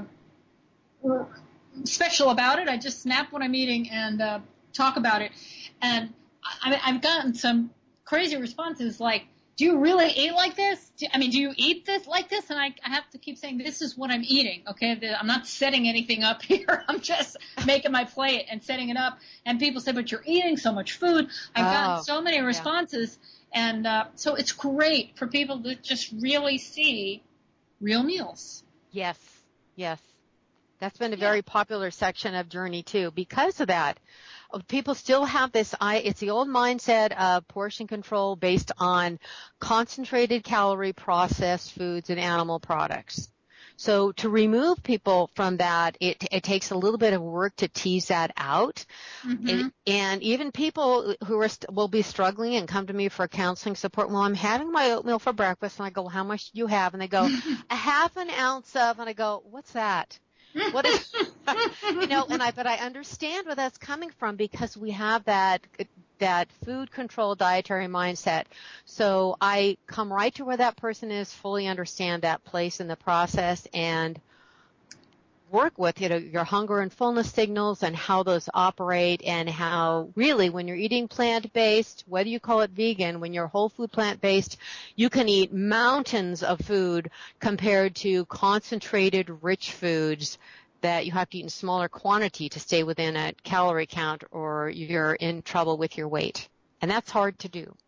special about it. I just snap what I'm eating and uh, talk about it. And I, I've gotten some crazy responses like, do you really eat like this? Do, I mean, do you eat this like this? And I, I have to keep saying, this is what I'm eating, okay? The, I'm not setting anything up here. I'm just making my plate and setting it up. And people say, but you're eating so much food. I've oh, gotten so many responses. Yeah. And uh, so it's great for people to just really see real meals. Yes, yes. That's been a very yeah. popular section of Journey, too, because of that. People still have this, I, it's the old mindset of portion control based on concentrated calorie processed foods and animal products. So to remove people from that, it, it takes a little bit of work to tease that out. Mm-hmm. And, and even people who are st- will be struggling and come to me for counseling support, well, I'm having my oatmeal for breakfast, and I go, well, how much do you have? And they go, a half an ounce of, and I go, what's that? What is, you know, and I, but I understand where that's coming from because we have that, that food control dietary mindset. So I come right to where that person is, fully understand that place in the process and work with, you know, your hunger and fullness signals and how those operate and how really when you're eating plant-based, whether you call it vegan, when you're whole food plant-based, you can eat mountains of food compared to concentrated rich foods that you have to eat in smaller quantity to stay within a calorie count or you're in trouble with your weight. And that's hard to do.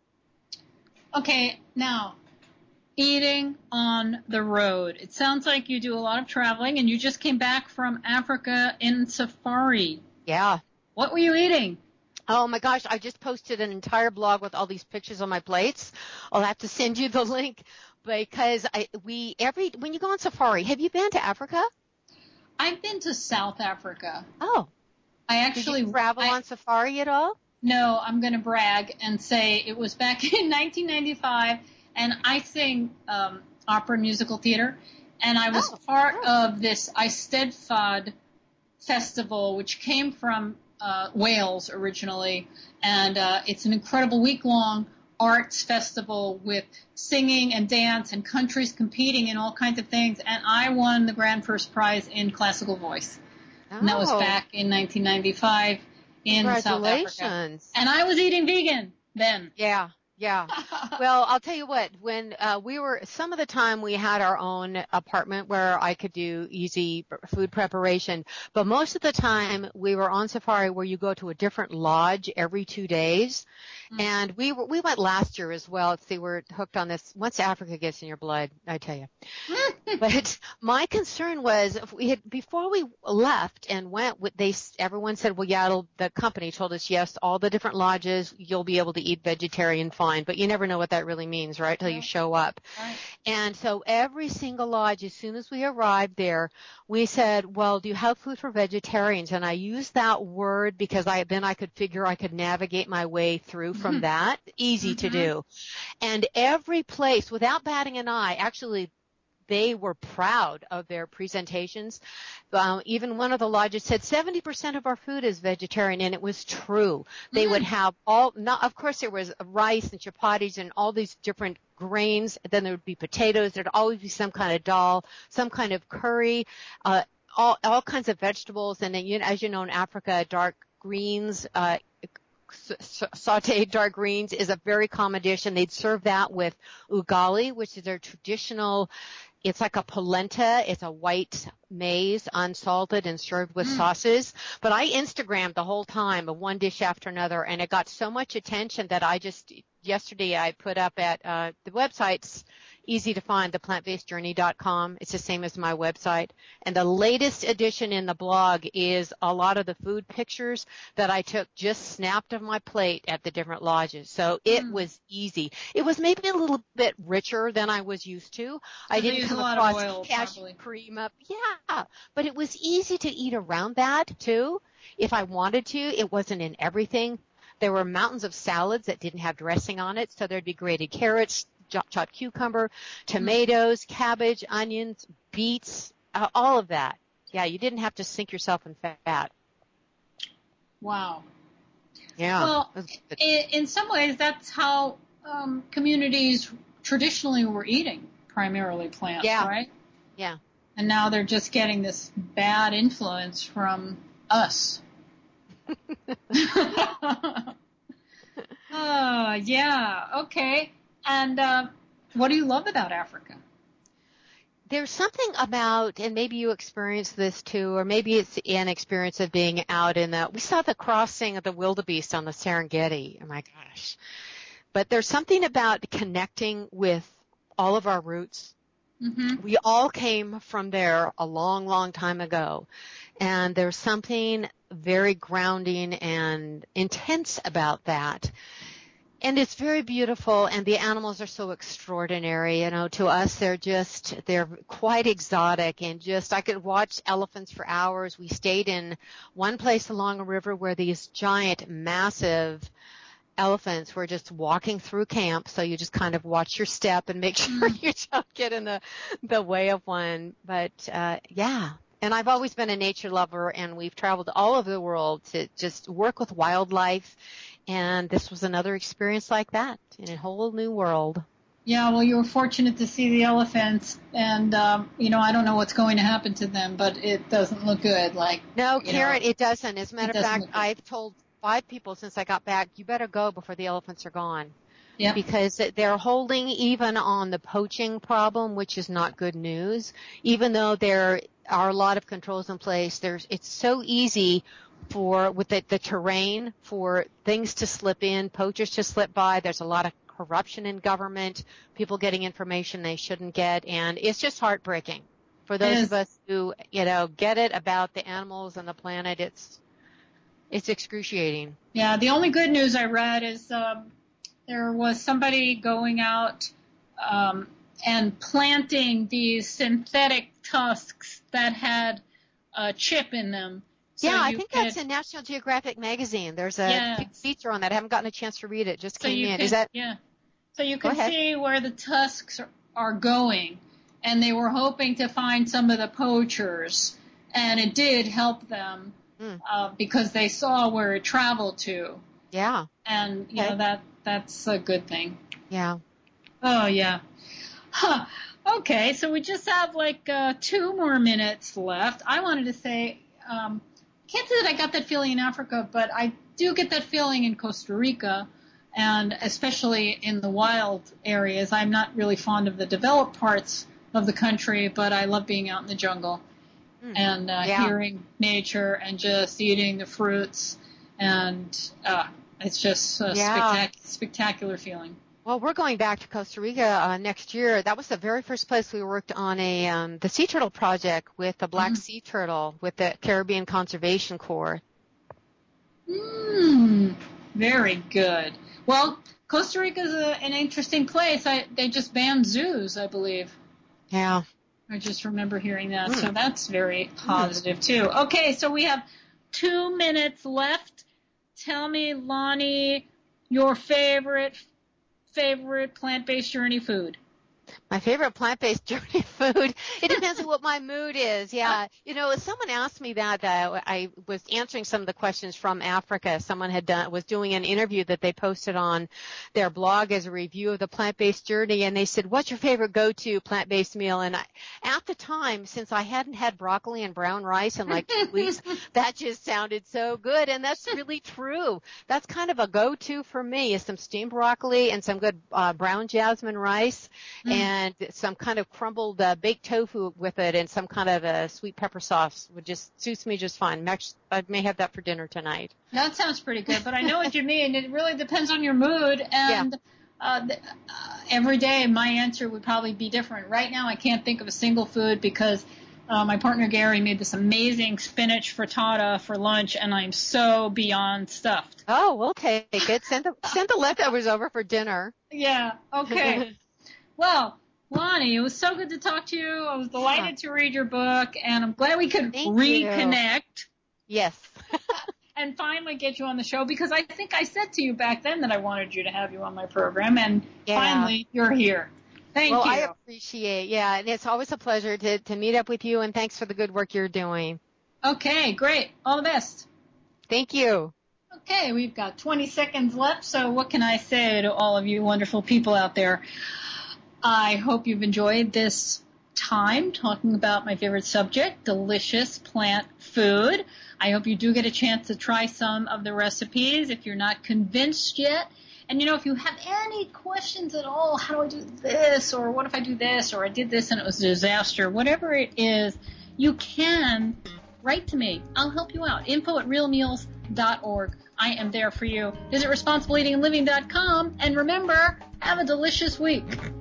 Okay, now, eating on the road. It sounds like you do a lot of traveling, and you just came back from Africa in safari. Yeah. What were you eating? Oh my gosh, I just posted an entire blog with all these pictures on my plates. I'll have to send you the link because I, we, every, when you go on safari, have you been to Africa? I've been to South Africa. Oh. I actually. Did you travel I, on safari at all? No, I'm going to brag and say it was back in nineteen ninety-five, and I sing um, opera and musical theater, and I was Oh, part oh. of this Eisteddfod festival, which came from uh, Wales originally, and uh, it's an incredible week-long arts festival with singing and dance and countries competing in all kinds of things, and I won the grand first prize in classical voice. Oh. And that was back in nineteen ninety-five in South Africa. Congratulations. And I was eating vegan then. Yeah. Yeah. Well, I'll tell you what, when uh, we were, some of the time we had our own apartment where I could do easy food preparation, but most of the time we were on safari where you go to a different lodge every two days. Mm. And we were, we went last year as well. See, we're hooked on this. Once Africa gets in your blood, I tell you. But my concern was if we had, before we left and went, they, everyone said, well, yeah, it'll, the company told us, yes, all the different lodges, you'll be able to eat vegetarian fine, but you never know what that really means, right, till Yeah. you show up. Right. And so every single lodge, as soon as we arrived there, we said, well, do you have food for vegetarians? And I used that word because I, then I could figure I could navigate my way through from that. Easy mm-hmm. to do. And every place, without batting an eye, actually, they were proud of their presentations. Uh, even one of the lodges said seventy percent of our food is vegetarian, and it was true. They mm. would have all, not, of course there was rice and chapatis and all these different grains. Then there would be potatoes. There'd always be some kind of dal, some kind of curry, uh, all, all kinds of vegetables. And then, you know, as you know, in Africa, dark greens, uh, sauteed dark greens is a very common dish, and they'd serve that with ugali, which is their traditional. It's like a polenta. It's a white maize, unsalted and served with mm. sauces. But I Instagrammed the whole time of one dish after another, and it got so much attention that I just, yesterday I put up at uh, the website's easy to find, the plant based journey dot com. It's the same as my website. And the latest edition in the blog is a lot of the food pictures that I took just snapped of my plate at the different lodges. So it mm. was easy. It was maybe a little bit richer than I was used to. I didn't come across oil, cashew probably. cream up. Yeah, but it was easy to eat around that too. If I wanted to, it wasn't in everything. There were mountains of salads that didn't have dressing on it. So there'd be grated carrots, chopped cucumber, tomatoes, mm-hmm. cabbage, onions, beets, uh, all of that. Yeah, you didn't have to sink yourself in fat. Wow. Yeah. Well, in, in some ways, that's how um, communities traditionally were eating, primarily plants, yeah. right? Yeah. And now they're just getting this bad influence from us. Oh, yeah. Okay. And uh, what do you love about Africa? There's something about, and maybe you experienced this too, or maybe it's an experience of being out in the, we saw the crossing of the wildebeest on the Serengeti. Oh my gosh. But there's something about connecting with all of our roots. Mm-hmm. We all came from there a long, long time ago. And there's something very grounding and intense about that. And it's very beautiful, and the animals are so extraordinary. You know, to us, they're just, they're quite exotic, and just, I could watch elephants for hours. We stayed in one place along a river where these giant, massive elephants were just walking through camp, so you just kind of watch your step and make sure you don't get in the, the way of one. But, uh, yeah. And I've always been a nature lover, and we've traveled all over the world to just work with wildlife. And this was another experience like that in a whole new world. Yeah, well, you were fortunate to see the elephants, and um, you know, I don't know what's going to happen to them, but it doesn't look good. Like no, you Karen, know, it doesn't. As a matter of fact, look I've told five people since I got back, you better go before the elephants are gone. Yeah. Because they're holding even on the poaching problem, which is not good news. Even though there are a lot of controls in place, there's it's so easy for with the, the terrain for things to slip in, poachers to slip by. There's a lot of corruption in government, people getting information they shouldn't get, and it's just heartbreaking for those of us who, you know, get it about the animals and the planet. It's it's excruciating. Yeah, the only good news I read is um, there was somebody going out um, and planting these synthetic tusks that had a chip in them. So yeah, I think could, that's in National Geographic magazine. There's a yeah. feature on that. I haven't gotten a chance to read it. Just so came you in. Could, Is that? Yeah. So you can see where the tusks are, are going. And they were hoping to find some of the poachers. And it did help them mm. uh, because they saw where it traveled to. Yeah. And, you okay. know, that that's a good thing. Yeah. Oh, yeah. Huh. Okay, so we just have like uh, two more minutes left. I wanted to say, um, can't say that I got that feeling in Africa, but I do get that feeling in Costa Rica, and especially in the wild areas. I'm not really fond of the developed parts of the country, but I love being out in the jungle mm. and uh, yeah. hearing nature and just eating the fruits, and uh, it's just a yeah. spectac- spectacular feeling. Well, we're going back to Costa Rica uh, next year. That was the very first place we worked on a um, the sea turtle project with the black mm. sea turtle with the Caribbean Conservation Corps. Mm, very good. Well, Costa Rica is a, an interesting place. I, they just banned zoos, I believe. Yeah. I just remember hearing that, mm. so that's very Mm. positive too. Okay, so we have two minutes left. Tell me, Lonnie, your favorite favorite plant-based journey food. My favorite plant-based journey food. It depends on what my mood is. Yeah. You know, someone asked me that, uh, I was answering some of the questions from Africa. Someone had done, was doing an interview that they posted on their blog as a review of the plant-based journey. And they said, what's your favorite go-to plant-based meal? And I, at the time, since I hadn't had broccoli and brown rice in like two weeks, that just sounded so good. And that's really true. That's kind of a go-to for me is some steamed broccoli and some good uh, brown jasmine rice. Mm. And some kind of crumbled uh, baked tofu with it and some kind of a sweet pepper sauce would just suits me just fine. I may have that for dinner tonight. That sounds pretty good, but I know what you mean. It really depends on your mood, and yeah. uh, the, uh, every day my answer would probably be different. Right now I can't think of a single food because uh, my partner Gary made this amazing spinach frittata for lunch, and I'm so beyond stuffed. Oh, we'll take it. Send the, send the leftovers over for dinner. Yeah, okay. Well, Lonnie, it was so good to talk to you. I was delighted to read your book, and I'm glad we could Thank reconnect. You. Yes. And finally get you on the show, because I think I said to you back then that I wanted you to have you on my program, and yeah. finally you're here. Thank well, you. Well, I appreciate, yeah, and it's always a pleasure to, to meet up with you, and thanks for the good work you're doing. Okay, great. All the best. Thank you. Okay, we've got twenty seconds left, so what can I say to all of you wonderful people out there? I hope you've enjoyed this time talking about my favorite subject, delicious plant food. I hope you do get a chance to try some of the recipes if you're not convinced yet. And, you know, if you have any questions at all, how do I do this, or what if I do this, or I did this and it was a disaster, whatever it is, you can write to me. I'll help you out. Info at real meals dot org. I am there for you. Visit responsible eating and living dot com. And remember, have a delicious week.